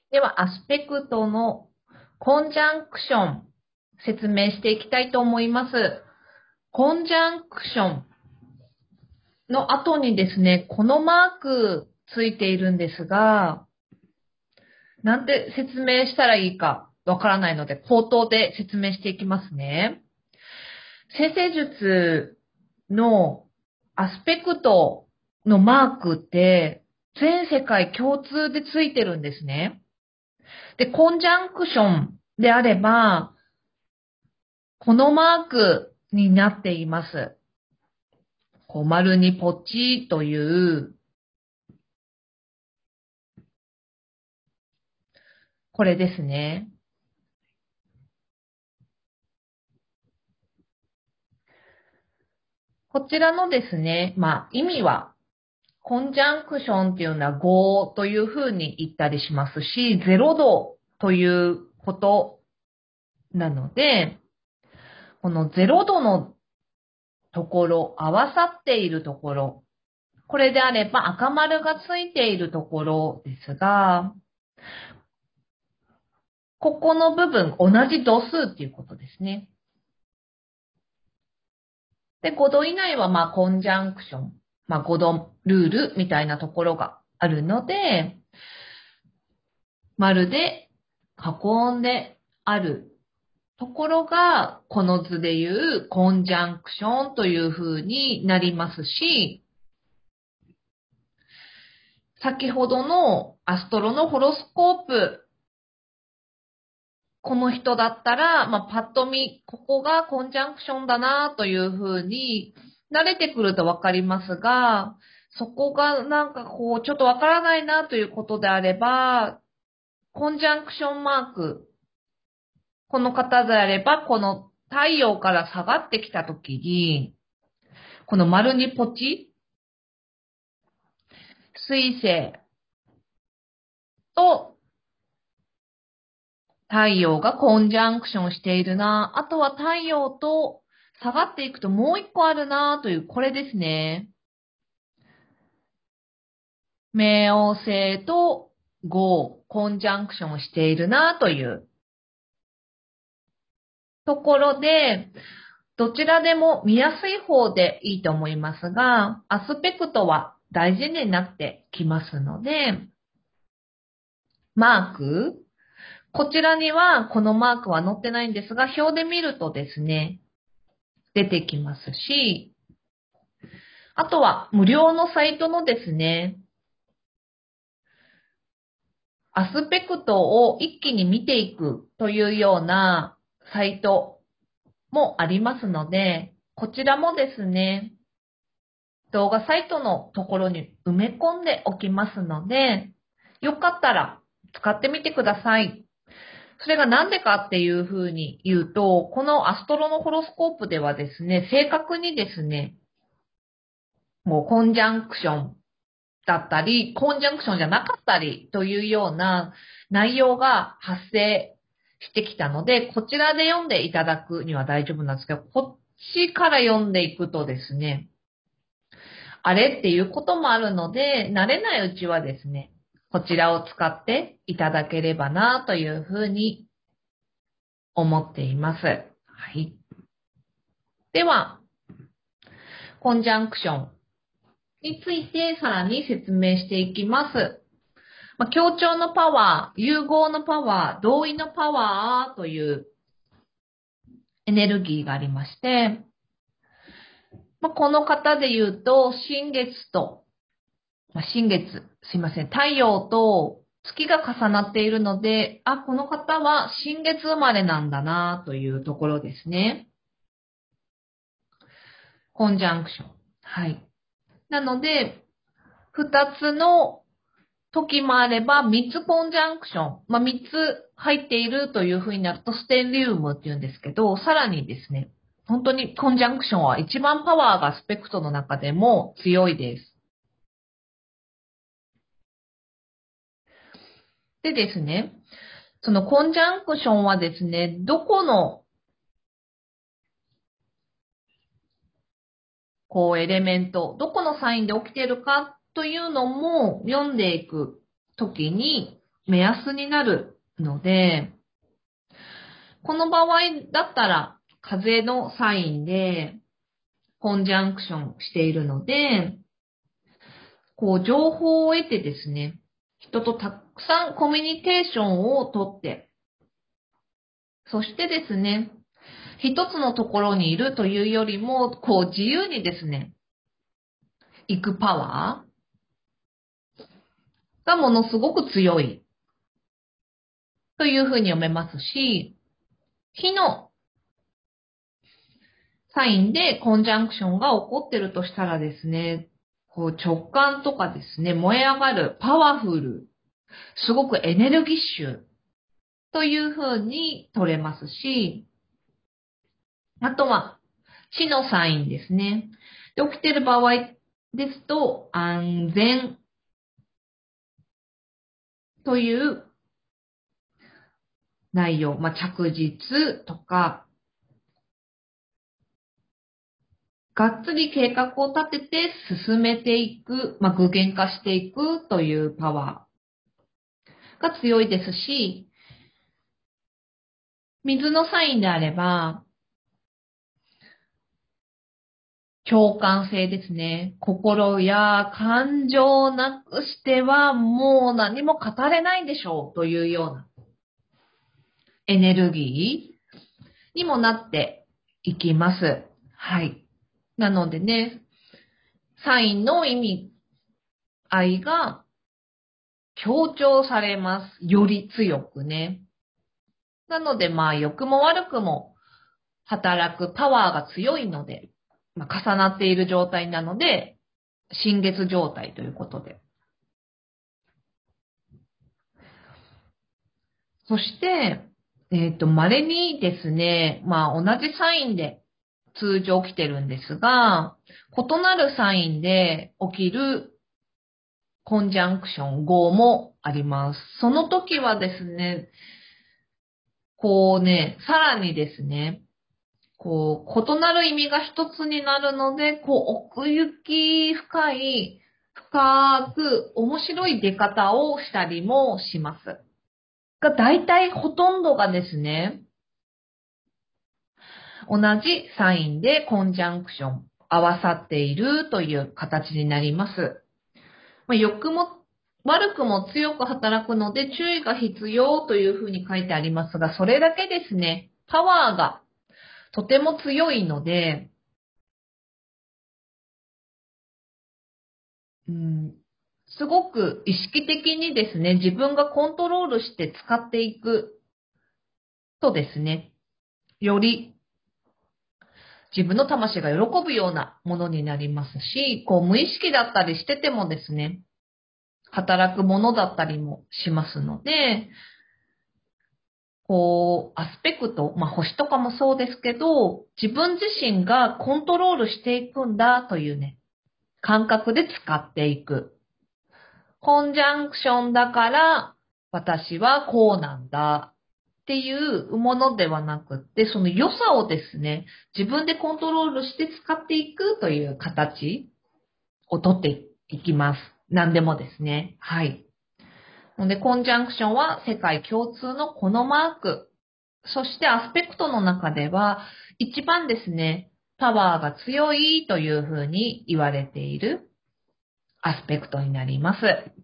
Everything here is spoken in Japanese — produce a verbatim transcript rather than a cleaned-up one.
では、アスペクトのコンジャンクション、説明していきたいと思います。コンジャンクションの後にですね、このマークついているんですが、なんて説明したらいいかわからないので、口頭で説明していきますね。先生術のアスペクトのマークって全世界共通でついてるんですね。で、コンジャンクションであれば、このマークになっています。こう丸にポチという、これですね。こちらのですね、まあ意味は、コンジャンクションっていうのはごというふうに言ったりしますし、ゼロ度ということなので、このゼロ度のところ、合わさっているところ、これであれば赤丸がついているところですが、ここの部分、同じ度数っていうことですね。で、ごど以内はまあコンジャンクション、まあごどルールみたいなところがあるので、丸で囲んであるところが、この図でいうコンジャンクションという風になりますし、先ほどのアストロのホロスコープ、この人だったら、まあ、パッと見、ここがコンジャンクションだなという風に慣れてくるとわかりますが、そこがなんかこう、ちょっとわからないなということであれば、コンジャンクションマーク、この方であれば、この太陽から下がってきたときに、この丸にポチ、水星と太陽がコンジャンクションしているな。あとは太陽と下がっていくともう一個あるなという、これですね。冥王星とゴー、コンジャンクションしているなというところで、どちらでも見やすい方でいいと思いますが、アスペクトは大事になってきますので、マーク、こちらにはこのマークは載ってないんですが、表で見るとですね、出てきますし、あとは無料のサイトのですね、アスペクトを一気に見ていくというようなサイトもありますので、こちらもですね、動画サイトのところに埋め込んでおきますので、よかったら使ってみてください。それがなんでかっていうふうに言うと、このアストロのホロスコープではですね、正確にですね、もうコンジャンクションだったり、コンジャンクションじゃなかったりというような内容が発生してきたので、こちらで読んでいただくには大丈夫なんですけど、こっちから読んでいくとですね、あれっていうこともあるので、慣れないうちはですね、こちらを使っていただければなというふうに思っています。はい。では、コンジャンクションについてさらに説明していきます。まあ、協調のパワー、融合のパワー、同意のパワーというエネルギーがありまして、まあ、この方で言うと、新月と、まあ、新月、すいません、太陽と月が重なっているので、あ、この方は新月生まれなんだなというところですね。コンジャンクション。はい。なので、二つの時もあれば、三つコンジャンクション。まあ、三つ入っているというふうになると、ステンリウムって言うんですけど、さらにですね、本当にコンジャンクションは一番パワーがスペクトの中でも強いです。でですね、そのコンジャンクションはですね、どこのこうエレメント、どこのサインで起きているかというのも読んでいくときに目安になるので、この場合だったら風のサインでコンジャンクションしているので、こう情報を得てですね、人とたくさんコミュニケーションをとって、そしてですね、一つのところにいるというよりも、こう自由にですね、行くパワーがものすごく強いというふうに読めますし、火のサインでコンジャンクションが起こってるとしたらですね、こう直感とかですね、燃え上がる、パワフル、すごくエネルギッシュというふうに取れますし、あとは、地のサインですね。で起きている場合ですと、安全という内容、まあ、着実とか、がっつり計画を立てて進めていく、まあ、具現化していくというパワーが強いですし、水のサインであれば、共感性ですね。心や感情をなくしてはもう何も語れないでしょうというようなエネルギーにもなっていきます。はい。なのでね、サインの意味合いが強調されます。より強くね。なのでまあ良くも悪くも働くパワーが強いので、まあ、重なっている状態なので、新月状態ということで。そして、えっと、稀にですね、まあ同じサインで通常起きてるんですが、異なるサインで起きるコンジャンクション号もあります。その時はですね、こうね、さらにですね、こう、異なる意味が一つになるので、こう、奥行き深い、深く面白い出方をしたりもします。が、大体ほとんどがですね、同じサインでコンジャンクション、合わさっているという形になります。まあ、良くも悪くも強く働くので注意が必要というふうに書いてありますが、それだけですね、パワーがとても強いので、うん、すごく意識的にですね、自分がコントロールして使っていくとですね、より自分の魂が喜ぶようなものになりますし、こう無意識だったりしててもですね、働くものだったりもしますので、こう、アスペクト、まあ星とかもそうですけど、自分自身がコントロールしていくんだというね、感覚で使っていく。コンジャンクションだから私はこうなんだっていうものではなくって、その良さをですね、自分でコントロールして使っていくという形をとっていきます。何でもですね。はい。ので、コンジャンクションは世界共通のこのマーク。そしてアスペクトの中では、一番ですね、パワーが強いというふうに言われているアスペクトになります。